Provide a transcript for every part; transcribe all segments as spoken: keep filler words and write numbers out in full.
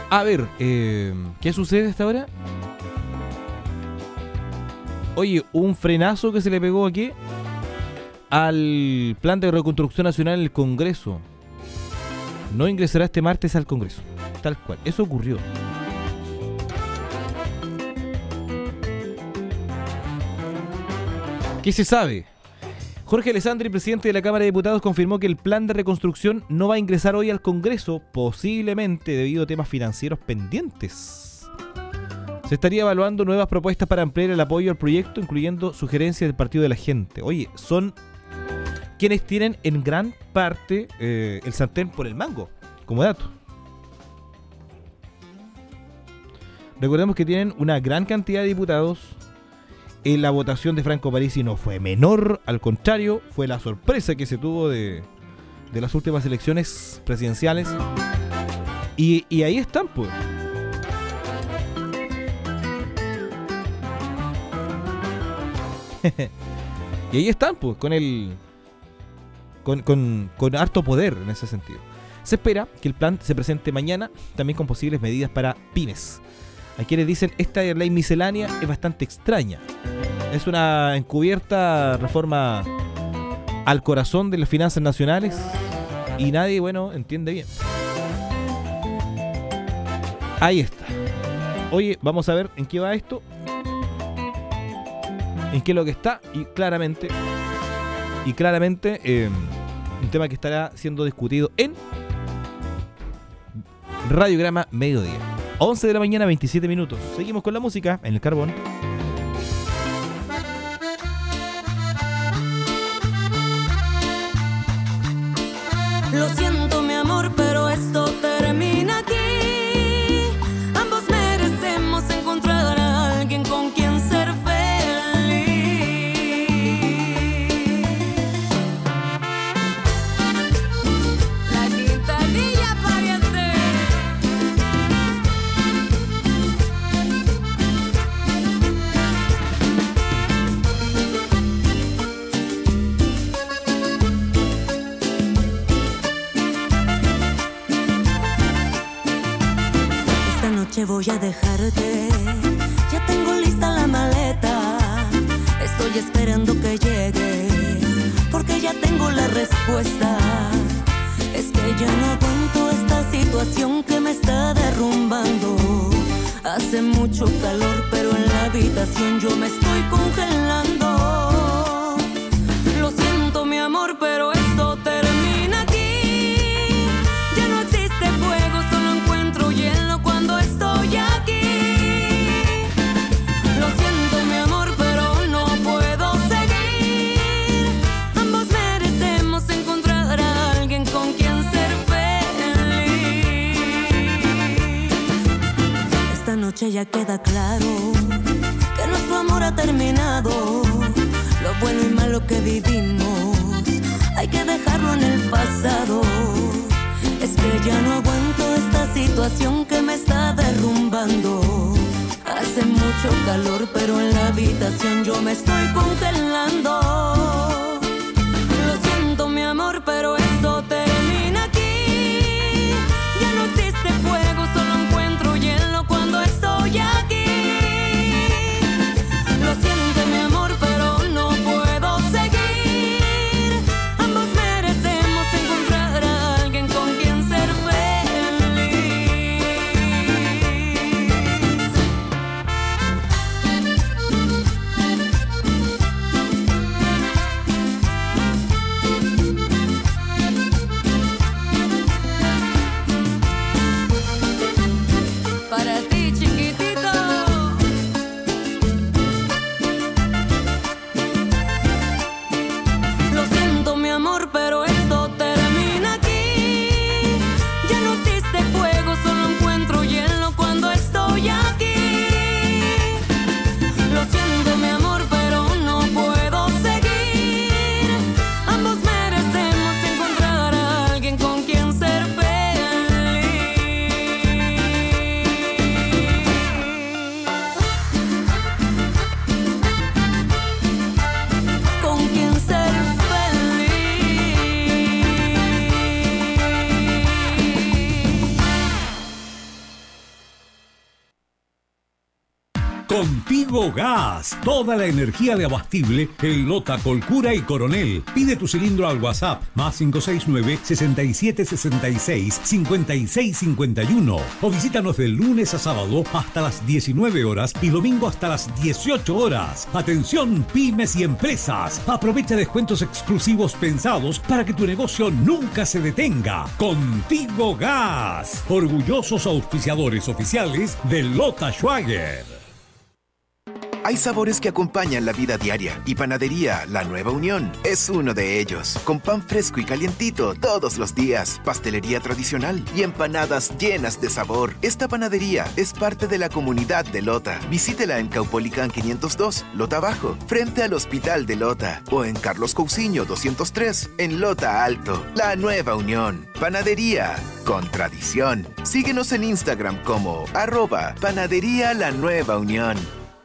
A ver, eh, ¿qué sucede hasta ahora? Oye, un frenazo que se le pegó aquí al plan de reconstrucción nacional en el Congreso. No ingresará este martes al Congreso. Tal cual, eso ocurrió. ¿Qué se sabe? Jorge Alessandri, presidente de la Cámara de Diputados, confirmó que el plan de reconstrucción no va a ingresar hoy al Congreso, posiblemente debido a temas financieros pendientes. Se estaría evaluando nuevas propuestas para ampliar el apoyo al proyecto, incluyendo sugerencias del Partido de la Gente. Oye, son quienes tienen en gran parte eh, el sartén por el mango, como dato. Recordemos que tienen una gran cantidad de diputados. En la votación de Franco Parisi no fue menor, al contrario, fue la sorpresa que se tuvo de, de las últimas elecciones presidenciales. Y, y ahí están, pues. Y ahí están, pues, con el. Con, con, con harto poder en ese sentido. Se espera que el plan se presente mañana, también con posibles medidas para pymes. Hay quienes dicen esta ley miscelánea es bastante extraña. Es una encubierta reforma al corazón de las finanzas nacionales y nadie, bueno, entiende bien. Ahí está. Oye, vamos a ver en qué va esto. En qué es lo que está y claramente, y claramente eh, un tema que estará siendo discutido en Radiograma Mediodía. once de la mañana, veintisiete minutos. Seguimos con la música en el Carbón. Lo siento, mi amor, pero esto termina aquí. Ambos merecemos encontrar a alguien con quien ser feliz. La quintadilla parece. Voy a dejarte, ya tengo lista la maleta. Estoy esperando que llegue, porque ya tengo la respuesta. Es que ya no aguanto esta situación que me está derrumbando. Hace mucho calor, pero en la habitación yo me estoy congelando. Lo siento, mi amor, pero esto termina aquí. Ya no existe fuego, solo encuentro hielo cuando estoy aquí. Lo siento, mi amor, pero no puedo seguir. Ambos merecemos encontrar a alguien con quien ser feliz. Esta noche ya queda claro que nuestro amor ha terminado. Lo bueno y malo que vivimos hay que dejarlo en el pasado. Es que ya no aguanto esta situación que me está derrumbando. Hace mucho calor, pero en la habitación yo me estoy congelando. Lo siento, mi amor, pero esto termina aquí. Ya no existe fuego, solo encuentro hielo cuando estoy aquí. Lo siento, mi amor, pero no puedo seguir. Ambos merecemos encontrar a alguien con quien ser feliz. Contigo Gas, toda la energía de abastible en Lota, Colcura y Coronel. Pide tu cilindro al WhatsApp más cinco seis nueve, seis siete seis seis, cinco seis cinco uno o visítanos de lunes a sábado hasta las diecinueve horas y domingo hasta las dieciocho horas. Atención pymes y empresas, aprovecha descuentos exclusivos pensados para que tu negocio nunca se detenga. Contigo Gas, orgullosos auspiciadores oficiales de Lota Schwager. Hay sabores que acompañan la vida diaria y Panadería La Nueva Unión es uno de ellos. Con pan fresco y calientito todos los días, pastelería tradicional y empanadas llenas de sabor. Esta panadería es parte de la comunidad de Lota. Visítela en Caupolicán quinientos dos, Lota Bajo, frente al Hospital de Lota, o en Carlos Cousiño doscientos tres, en Lota Alto. La Nueva Unión. Panadería con tradición. Síguenos en Instagram como arroba Panadería La Nueva Unión.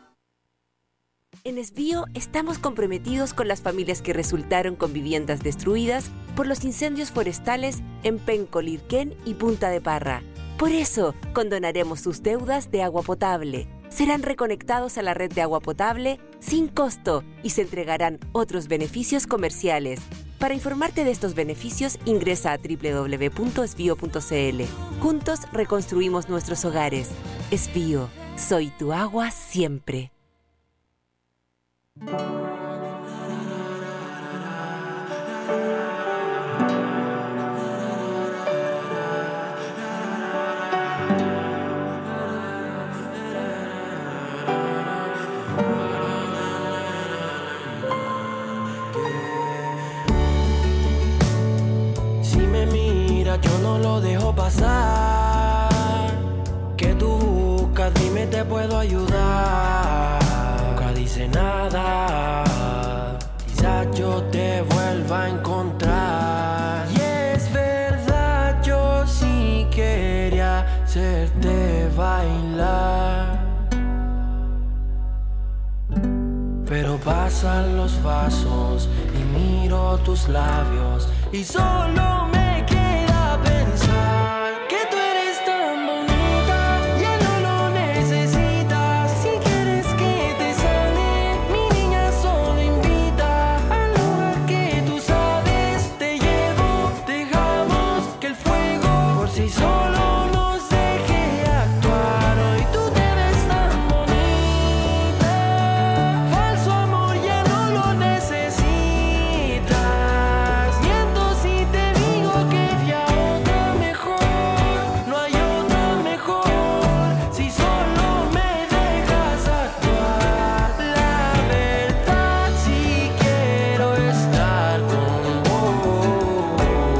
En Esbío estamos comprometidos con las familias que resultaron con viviendas destruidas por los incendios forestales en Penco, Lirquén y Punta de Parra. Por eso, condonaremos sus deudas de agua potable. Serán reconectados a la red de agua potable sin costo y se entregarán otros beneficios comerciales. Para informarte de estos beneficios, ingresa a doble u doble u doble u punto esbío punto c l. Juntos reconstruimos nuestros hogares. Esbío, soy tu agua siempre. Si me mira, yo no lo dejo pasar. ¿Qué tú buscas? Dime, te puedo ayudar. Dice nada, quizás yo te vuelva a encontrar. Y es verdad, yo sí quería hacerte bailar, pero pasan los vasos y miro tus labios y solo me queda pensar que tú eres tan bonita, ya no lo necesitas. Si quieres que te sane, mi niña, solo invita al lugar que tú sabes. Te llevo, dejamos que el fuego por sí solo nos deje actuar. Hoy tú te ves tan bonita, falso amor ya no lo necesitas. Miento si te digo que había otra mejor, no hay otra mejor, si solo me dejas actuar. La verdad, si quiero estar con vos,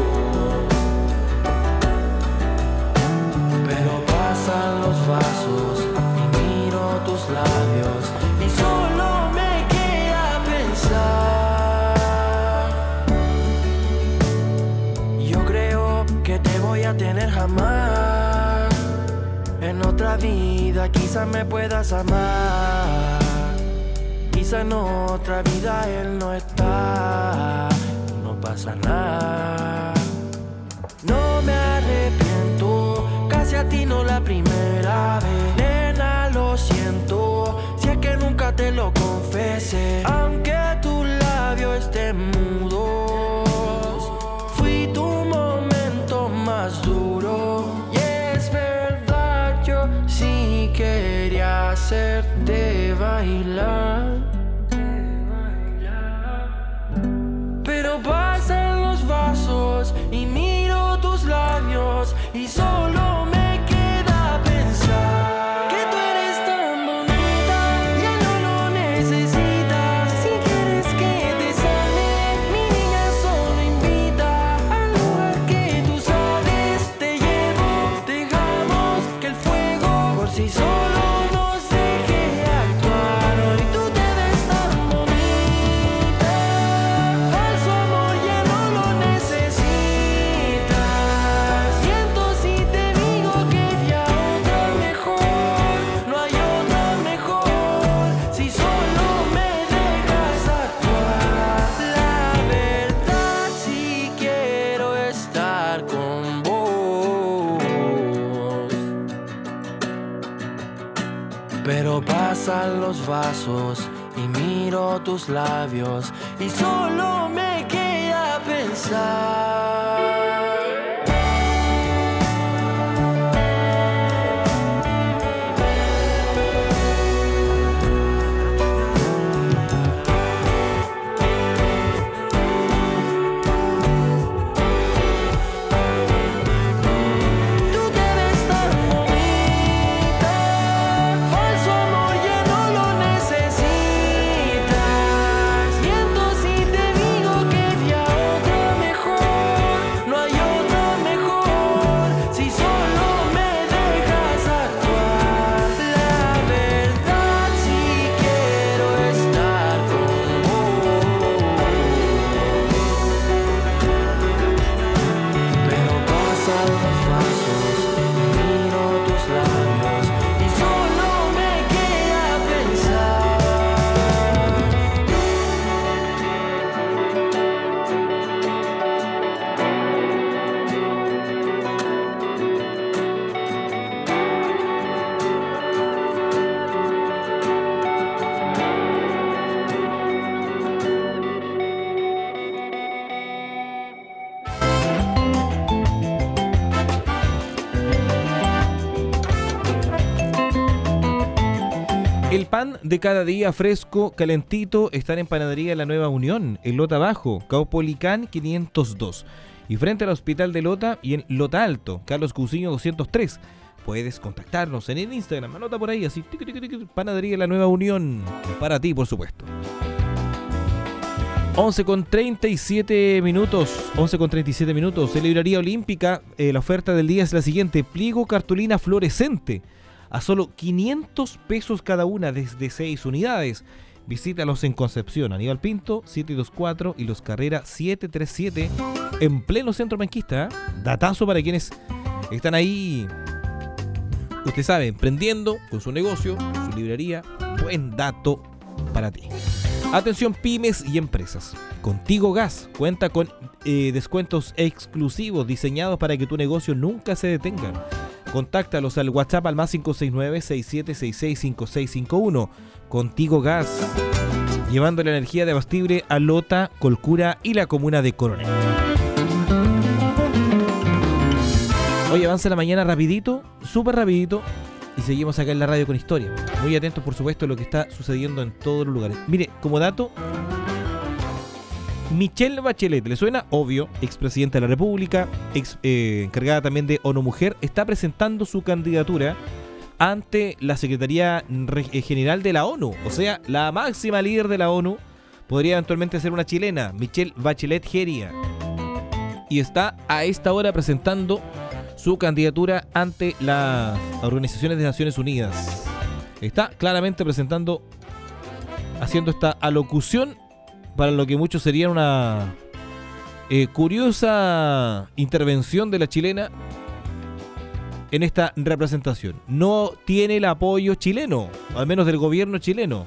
pero pasan los vasos y miro tus labios y solo me queda pensar. Yo creo que te voy a tener jamás. En otra vida quizás me puedas amar. Quizá en otra vida él no está. No pasa nada. No me arrepiento, casi a ti no la primera vez. Nena, lo siento, si es que nunca te lo confesé. Aunque tus labios estén mudos, fui tu momento más duro. Y es verdad, yo sí quería hacerte bailar, pero pasan los vasos y miro tus labios y solo me queda pensar que tú eres tan bonita, ya no lo necesitas. Si quieres que te sane, mi niña, solo invita al lugar que tú sabes. Te llevo, dejamos que el fuego por sí solo nos deje actuar. Hoy tú te ves Pero pasan los vasos y miro tus labios y solo me queda pensar. El pan de cada día fresco, calentito, está en Panadería La Nueva Unión, en Lota Bajo, Caupolicán quinientos dos. Y frente al Hospital de Lota y en Lota Alto, Carlos Cusiño doscientos tres. Puedes contactarnos en el Instagram, anota por ahí, así, tiqui, tiqui, tiqui, Panadería La Nueva Unión, para ti, por supuesto. once con treinta y siete minutos, once con treinta y siete minutos, en Librería Olímpica, eh, la oferta del día es la siguiente: pliego cartulina fluorescente, a solo quinientos pesos cada una, desde seis unidades. Visítalos en Concepción, Aníbal Pinto, setecientos veinticuatro y Los Carrera setecientos treinta y siete, en pleno centro penquista. ¿eh? Datazo para quienes están ahí, usted sabe, emprendiendo con su negocio, su librería. Buen dato para ti. Atención pymes y empresas. Contigo Gas cuenta con eh, descuentos exclusivos diseñados para que tu negocio nunca se detenga. Contáctalos al WhatsApp al más cinco seis nueve, seis siete seis seis, cinco seis cinco uno. Contigo Gas, llevando la energía de abastible a Lota, Colcura y la comuna de Coronel. Hoy avanza la mañana rapidito, súper rapidito, y seguimos acá en la radio con historia. Muy atentos, por supuesto, a lo que está sucediendo en todos los lugares. Mire, como dato, Michelle Bachelet, ¿le suena? Obvio, expresidenta de la República, ex, eh, encargada también de ONU Mujer, está presentando su candidatura ante la Secretaría General de la ONU. O sea, la máxima líder de la ONU podría eventualmente ser una chilena, Michelle Bachelet Geria. Y está a esta hora presentando su candidatura ante las organizaciones de Naciones Unidas. Está claramente presentando, haciendo esta alocución para lo que muchos sería una eh, curiosa intervención de la chilena en esta representación. No tiene el apoyo chileno, al menos del gobierno chileno.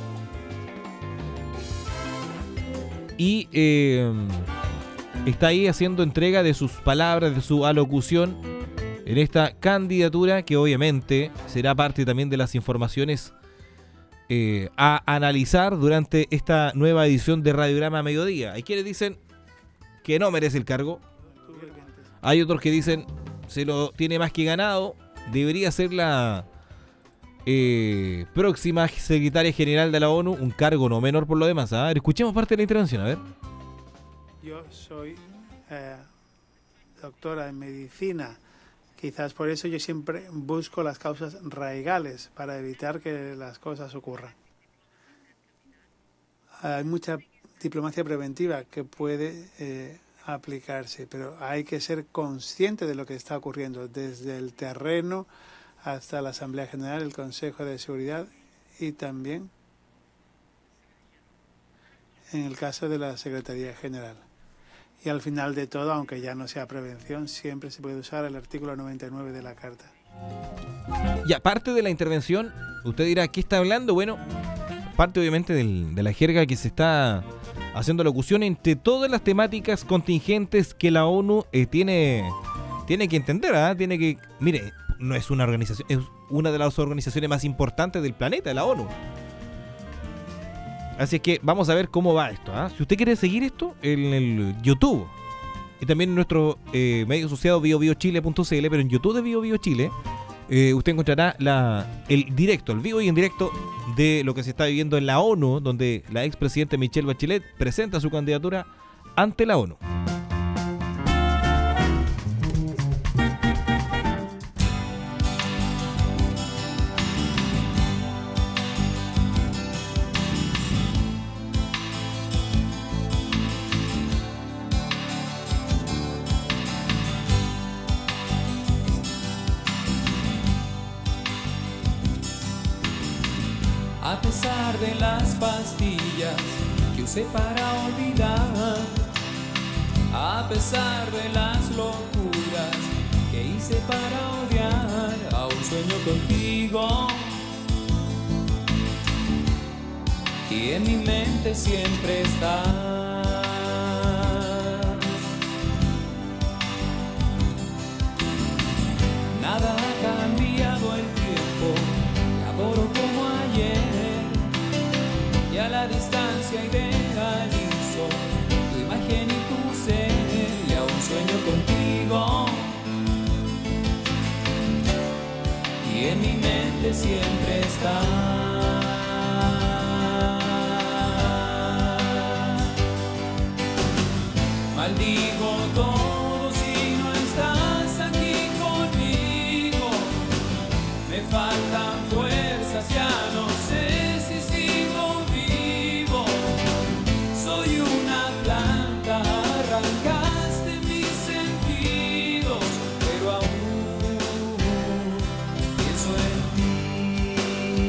Y eh, está ahí haciendo entrega de sus palabras, de su alocución en esta candidatura, que obviamente será parte también de las informaciones eh, a analizar durante esta nueva edición de Radiograma Mediodía. Hay quienes dicen que no merece el cargo. Hay otros que dicen se lo tiene más que ganado. Debería ser la eh, próxima secretaria general de la ONU, un cargo no menor por lo demás. ¿eh? Escuchemos parte de la intervención, a ver. Yo soy eh, doctora en medicina. Quizás por eso yo siempre busco las causas raigales para evitar que las cosas ocurran. Hay mucha diplomacia preventiva que puede eh, aplicarse, pero hay que ser consciente de lo que está ocurriendo desde el terreno hasta la Asamblea General, el Consejo de Seguridad y también en el caso de la Secretaría General. Y al final de todo, aunque ya no sea prevención, siempre se puede usar el artículo noventa y nueve de la Carta. Y aparte de la intervención, usted dirá, ¿qué está hablando? Bueno, parte obviamente del, de la jerga que se está haciendo locución entre todas las temáticas contingentes que la ONU eh, tiene, tiene que entender, ¿eh? Tiene que, mire, no es una organización, es una de las organizaciones más importantes del planeta, la ONU. Así que vamos a ver cómo va esto, ¿eh? Si usted quiere seguir esto en el YouTube y también en nuestro eh, medio asociado bio bio chile punto c l, pero en YouTube de Bio Bio Chile, eh, usted encontrará la, el directo, el vivo y en directo de lo que se está viviendo en la ONU, donde la expresidenta Michelle Bachelet presenta su candidatura ante la ONU. A pesar de las pastillas que usé para olvidar, a pesar de las locuras que hice para odiar, aún sueño contigo y en mi mente siempre estás. Nada ha cambiado el tiempo, te adoro como ayer. Y a la distancia idealizo tu imagen y tu ser, y aún sueño contigo y en mi mente siempre estás. Maldigo todo si no estás aquí conmigo, me faltan fuerzas, ya no sé. Soy una planta, arrancaste mis sentidos, pero aún pienso en ti.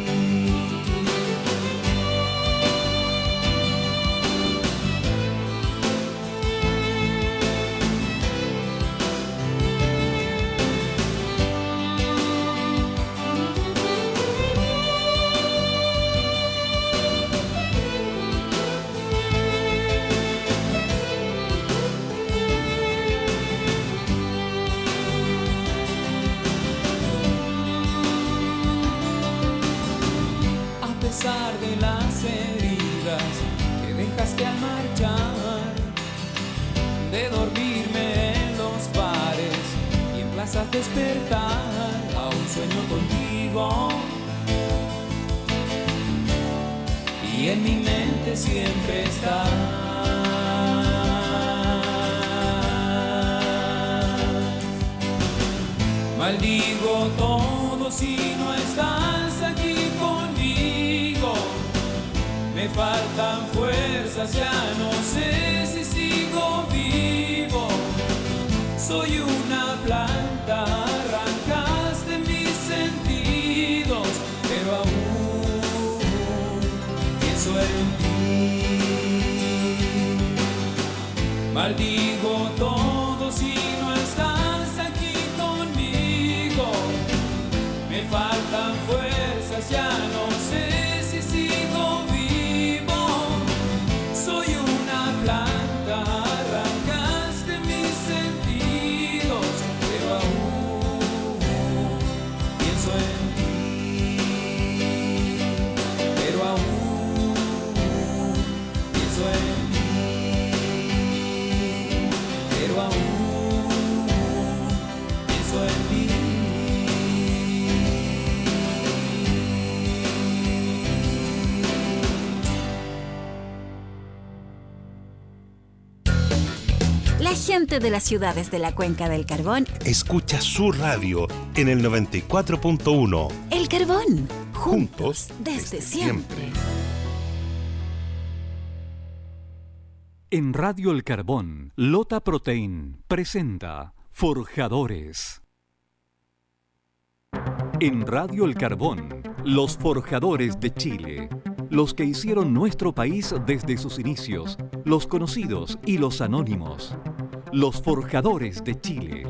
A pesar de las heridas que dejaste al marchar, de dormirme en los bares y en plazas despertar, aún sueño contigo y en mi mente siempre estás. Maldigo todo si no estás aquí conmigo, me faltan fuerzas, ya no sé si sigo vivo. Soy una planta, arrancaste mis sentidos, pero aún pienso en ti. Maldigo todo si no estás aquí conmigo, me faltan fuerzas, ya no sé si sigo vivo. Soy una planta, arrancaste mis sentidos, pero aún pienso en ti, pero aún pienso en ti, pero aún pienso en ti. La gente de las ciudades de la Cuenca del Carbón escucha su radio en el noventa y cuatro punto uno. El Carbón, juntos desde, desde siempre. siempre. En Radio El Carbón, Lota Protein presenta Forjadores. En Radio El Carbón, los forjadores de Chile, los que hicieron nuestro país desde sus inicios, los conocidos y los anónimos, los forjadores de Chile.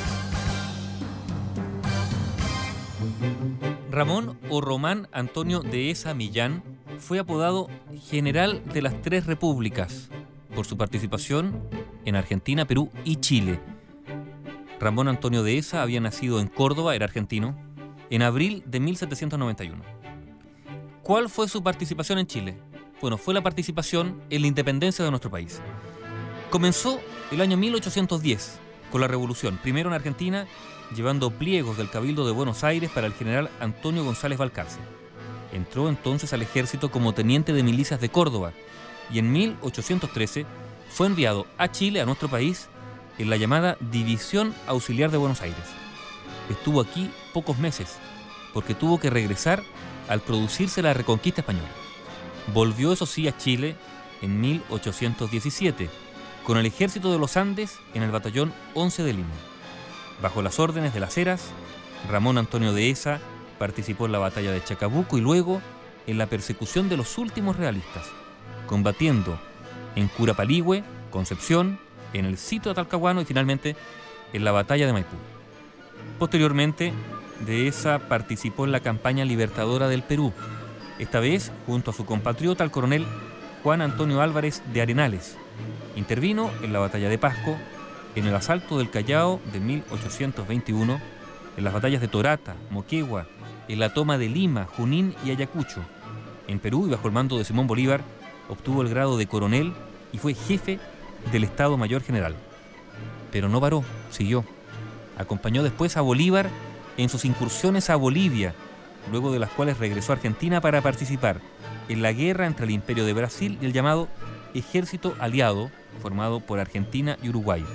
Ramón o Román Antonio Dehesa Millán fue apodado General de las Tres Repúblicas por su participación en Argentina, Perú y Chile. Ramón Antonio Dehesa había nacido en Córdoba, era argentino, en abril de mil setecientos noventa y uno. ¿Cuál fue su participación en Chile? Bueno, fue la participación en la independencia de nuestro país. Comenzó el año mil ochocientos diez con la revolución, primero en Argentina, llevando pliegos del Cabildo de Buenos Aires para el general Antonio González Balcarce. Entró entonces al ejército como teniente de milicias de Córdoba y en mil ochocientos trece fue enviado a Chile, a nuestro país, en la llamada División Auxiliar de Buenos Aires. Estuvo aquí pocos meses, porque tuvo que regresar al producirse la Reconquista Española. Volvió, eso sí, a Chile en mil ochocientos diecisiete, con el ejército de los Andes en el batallón once de Lima. Bajo las órdenes de Las Heras, Ramón Antonio Dehesa participó en la batalla de Chacabuco y luego en la persecución de los últimos realistas, combatiendo en Curapaligüe, Concepción, en el sitio de Talcahuano y finalmente en la batalla de Maipú. Posteriormente, Dehesa participó en la campaña libertadora del Perú, esta vez junto a su compatriota el coronel Juan Antonio Álvarez de Arenales. Intervino en la batalla de Pasco, en el asalto del Callao de mil ochocientos veintiuno, en las batallas de Torata, Moquegua, en la toma de Lima, Junín y Ayacucho. En Perú y bajo el mando de Simón Bolívar, obtuvo el grado de coronel y fue jefe del Estado Mayor General. Pero no paró, siguió. Acompañó después a Bolívar en sus incursiones a Bolivia, luego de las cuales regresó a Argentina para participar en la guerra entre el Imperio de Brasil y el llamado Ejército Aliado, formado por Argentina y Uruguay.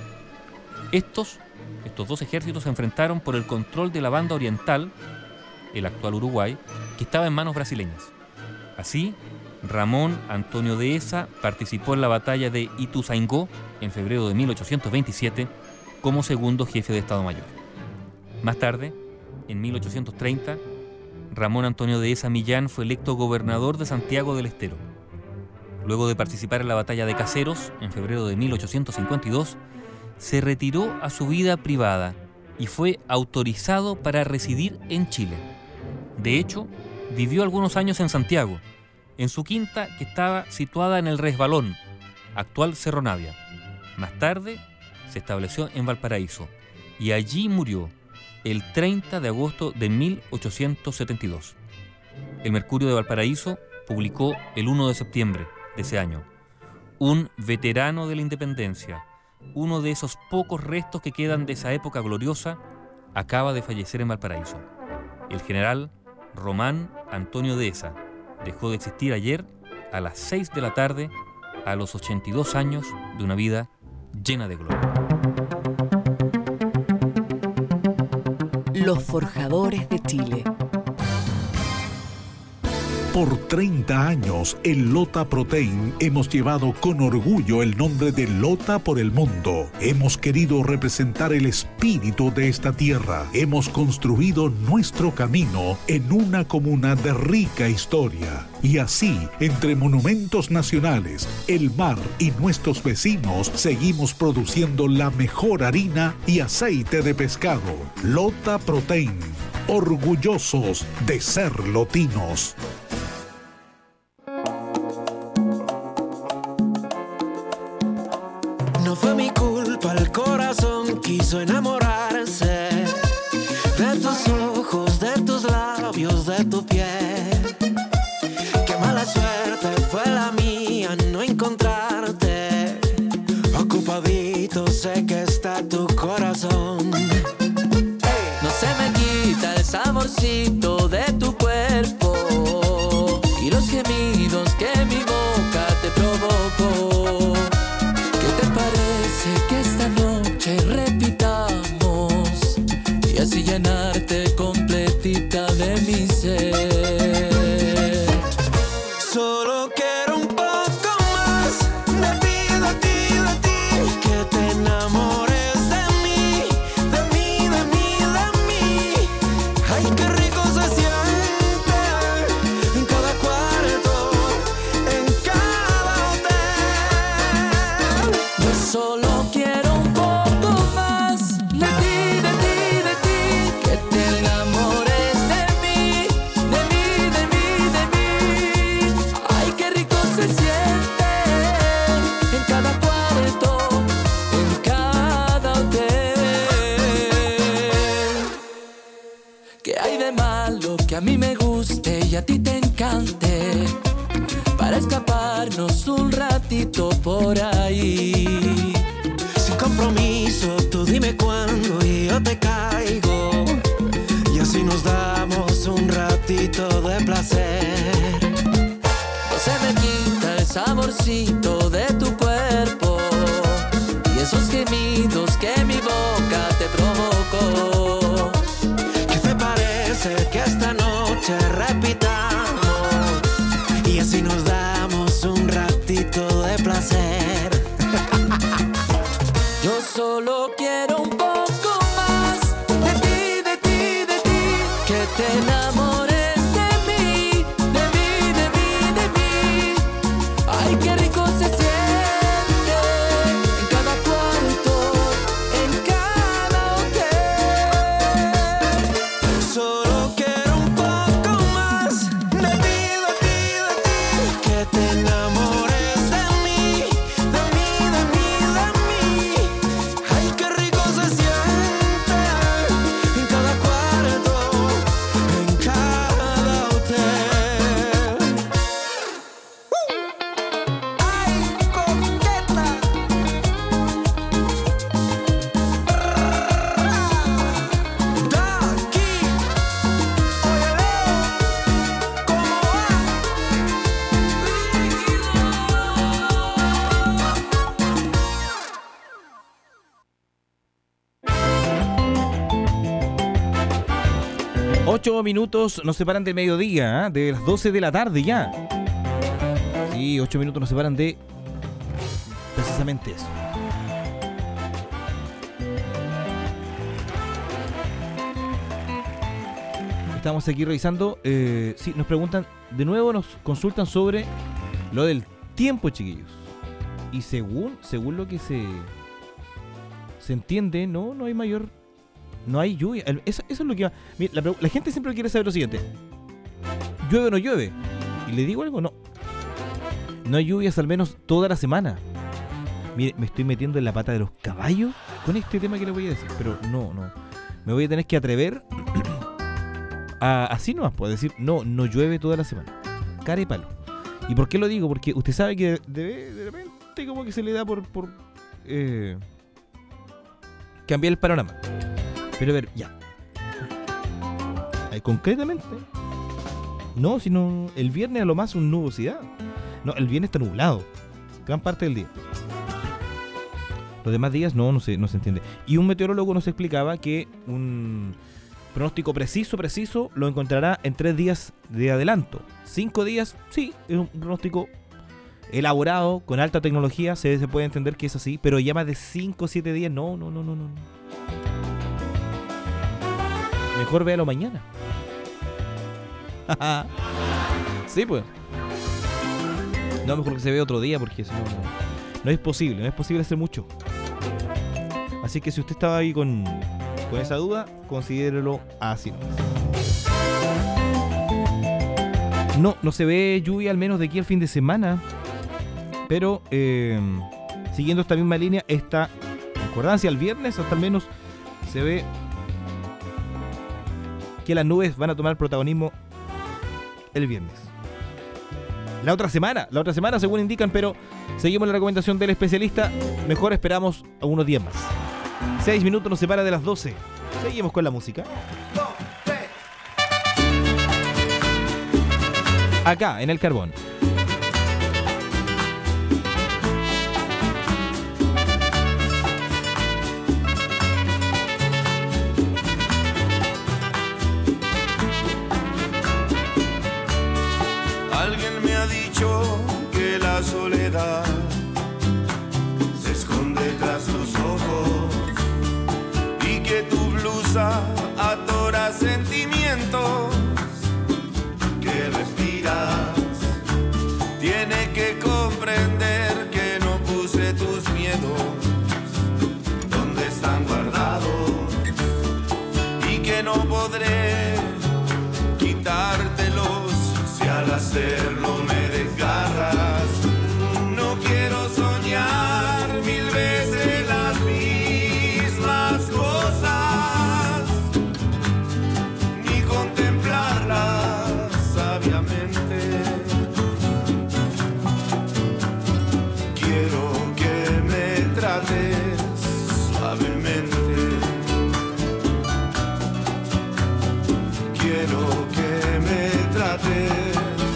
Estos, estos dos ejércitos se enfrentaron por el control de la banda oriental, el actual Uruguay, que estaba en manos brasileñas. Así, Ramón Antonio Dehesa participó en la batalla de Ituzaingó en febrero de mil ochocientos veintisiete como segundo jefe de Estado Mayor. Más tarde, en mil ochocientos treinta, Ramón Antonio Dehesa Millán fue electo gobernador de Santiago del Estero. Luego de participar en la batalla de Caseros en febrero de mil ochocientos cincuenta y dos, se retiró a su vida privada y fue autorizado para residir en Chile. De hecho, vivió algunos años en Santiago, en su quinta que estaba situada en el Resbalón, actual Cerro Navia. Más tarde se estableció en Valparaíso y allí murió el treinta de agosto de mil ochocientos setenta y dos. El Mercurio de Valparaíso publicó el primero de septiembre de ese año: un veterano de la independencia, uno de esos pocos restos que quedan de esa época gloriosa, acaba de fallecer en Valparaíso. El general Román Antonio Dehesa dejó de existir ayer a las seis de la tarde a los ochenta y dos años de una vida llena de gloria. Los forjadores de Chile. Por treinta años, en Lota Protein hemos llevado con orgullo el nombre de Lota por el mundo. Hemos querido representar el espíritu de esta tierra. Hemos construido nuestro camino en una comuna de rica historia. Y así, entre monumentos nacionales, el mar y nuestros vecinos, seguimos produciendo la mejor harina y aceite de pescado. Lota Protein, orgullosos de ser lotinos. No fue mi culpa, el corazón quiso enamorarse de tus ojos, de tus labios, de tu piel. Qué mala suerte fue la mía no encontrarte. Ocupadito sé que está tu corazón. No se me quita el saborcito de tu cuerpo y los gemidos que mi boca te provocó. Parece que esta noche repitamos y así llenarte completita de mi ser. Solo quiero un poco más de ti, de ti, de ti, que te enamores de mí, de mí, de mí, de mí. Ay, qué rico se malo que a mí me guste y a ti te encante, para escaparnos un ratito por ahí. Sin compromiso, tú dime cuándo y yo te caigo, y así nos damos un ratito de placer. No se me quita el saborcito de tu cuerpo y esos gemidos que mi boca te provocó. ¿Qué te parece que esta noche repitamos y así nos damos un ratito de placer? Yo solo quiero un poco más de ti, de ti, de ti, que te enamores de mí, de mí, de mí, de mí. Ay, qué rico se siente en cada cuarto, en cada hotel. Solo quiero un poco más de ti, de ti, de ti, que te enamores de mí, de mí, de mí, de mí. Ay, qué rico se siente en cada cuarto, en cada hotel. Ay, coqueta. Da aquí. Oye, Leo, ¿cómo va? Ocho minutos nos separan del mediodía, ¿eh? De las doce de la tarde ya. Sí, ocho minutos nos separan de precisamente eso. Estamos aquí revisando. Eh, sí, nos preguntan, de nuevo nos consultan sobre lo del tiempo, chiquillos. Y según, según lo que se, se entiende, no, no hay mayor... No hay lluvia. El- Eso, eso es lo que va. Mira, la, pregu- la gente siempre quiere saber lo siguiente: ¿llueve o no llueve? Y le digo algo, no. No hay lluvias al menos toda la semana. Mire, me estoy metiendo en la pata de los caballos con este tema que le voy a decir. Pero no, no. Me voy a tener que atrever a, así nomás, puedo decir, no, no llueve toda la semana. Cara y palo. ¿Y por qué lo digo? Porque usted sabe que de, de repente como que se le da por, por eh, cambiar el panorama. Pero a ver, ya. Eh, concretamente, no, sino el viernes a lo más un nubosidad. No, el viernes está nublado. Gran parte del día. Los demás días no, no se, no se entiende. Y un meteorólogo nos explicaba que un pronóstico preciso, preciso, lo encontrará en tres días de adelanto. Cinco días, sí, es un pronóstico elaborado, con alta tecnología, se, se puede entender que es así, pero ya más de cinco o siete días, no, no, no, no, no. Mejor véalo mañana. Sí, pues. No, mejor que se vea otro día, porque si no, no, no es posible, no es posible hacer mucho. Así que si usted estaba ahí con, con esa duda, considérelo así. No, no se ve lluvia al menos de aquí al fin de semana. Pero eh, siguiendo esta misma línea, esta concordancia el viernes hasta al menos se ve que las nubes van a tomar protagonismo el viernes. La otra semana, la otra semana según indican, pero seguimos la recomendación del especialista. Mejor esperamos a unos días más. Seis minutos nos separa de las doce. Seguimos con la música. Acá, en el Carbón. Alguien me ha dicho que la soledad se esconde tras tus ojos y que tu blusa atora sentimientos que respiras. Tiene que comprender que no puse tus miedos donde están guardados y que no podré quitártelos si al hacerlo me desgarras. No quiero soñar mil veces las mismas cosas, ni contemplar quiero que me trates.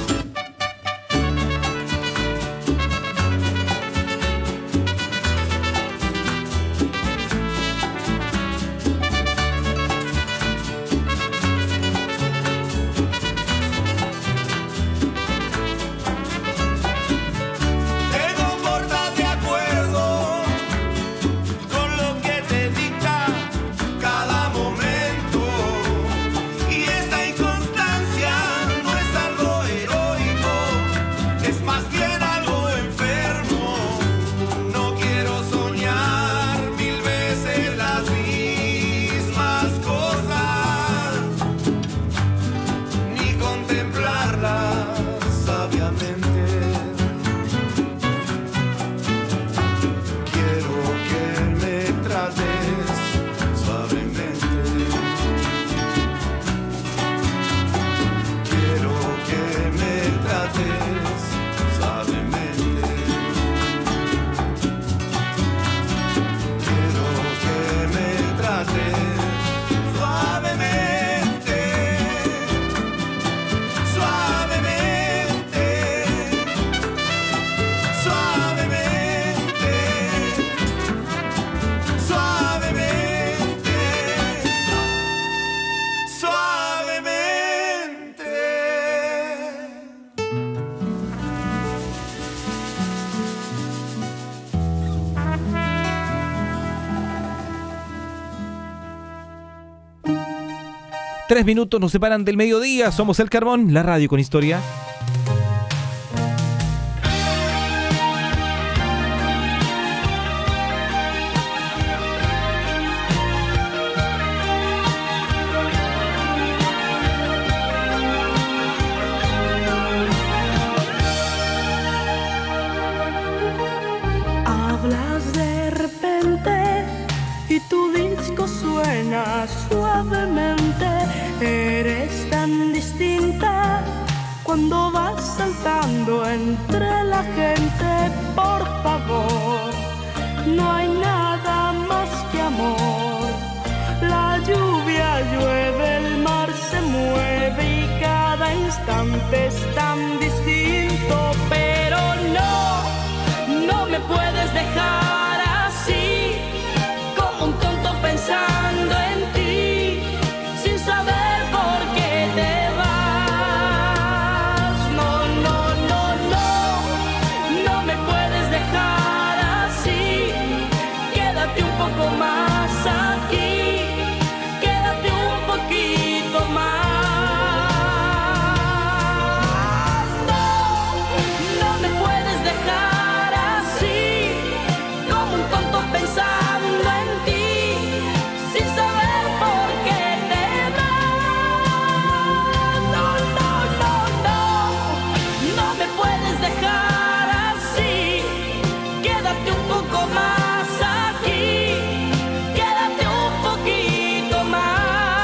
Tres minutos nos separan del mediodía. Somos El Carbón, la radio con historia. Hablas de repente y tu disco suena suavemente. Eres tan distinta cuando vas saltando entre la gente. Por favor, no hay nada más que amor. La lluvia llueve, el mar se mueve y cada instante es tan distinto. Pero no, no me puedes dejar así, como un tonto pensando en ti, sin saber por qué te vas. No, no, no, no, no me puedes dejar así. Quédate un poco más aquí, quédate un poquito más. No, no me puedes dejar así, como un tonto pensando en ti, sin saber por qué te vas. No, no, no, no, no me puedes dejar así. Quédate un poco más aquí, quédate un poquito más.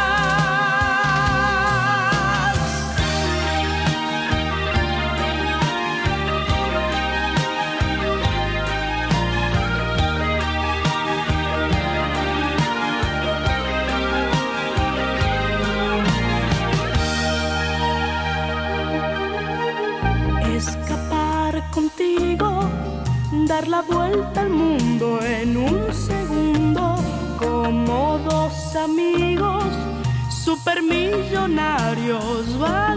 Escapar contigo, dar la vuelta al mundo en un segundo, como dos amigos supermillonarios.